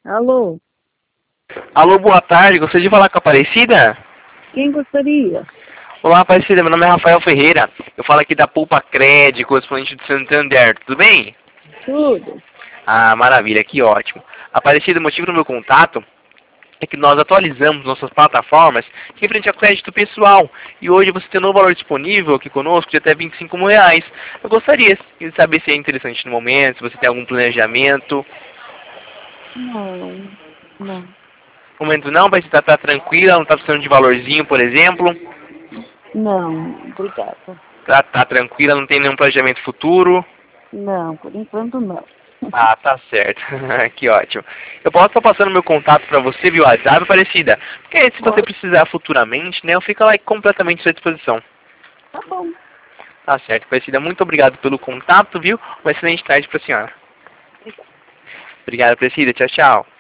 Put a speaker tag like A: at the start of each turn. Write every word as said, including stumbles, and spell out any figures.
A: Alô,
B: Alô, boa tarde. Gostaria de falar com a Aparecida?
A: quem gostaria?
B: Olá, Aparecida. Meu nome é Rafael Ferreira. Eu falo aqui da Poupa Crédito, correspondente do Santander. Tudo bem?
A: Tudo.
B: Ah, maravilha. Que ótimo. Aparecida, o motivo do meu contato é que nós atualizamos nossas plataformas referente a crédito pessoal. E hoje você tem um novo valor disponível aqui conosco de até vinte e cinco mil reais. Eu gostaria de saber se é interessante no momento, se você tem algum planejamento.
A: Não, não,
B: No momento não, mas está tá tranquila, não está precisando de valorzinho, por exemplo.
A: não, obrigada.
B: Tá, tá tranquila, não tem nenhum planejamento futuro.
A: Não, por enquanto não.
B: Ah, tá certo. Que ótimo. Eu posso estar passando meu contato para você via WhatsApp, Aparecida? Porque aí, se você
A: Pode,
B: precisar futuramente, né, eu fico lá completamente à sua disposição.
A: tá bom.
B: Tá certo, Aparecida. Muito obrigado pelo contato, viu? Uma excelente tarde para a senhora. Obrigado, Aparecida. Tchau, tchau.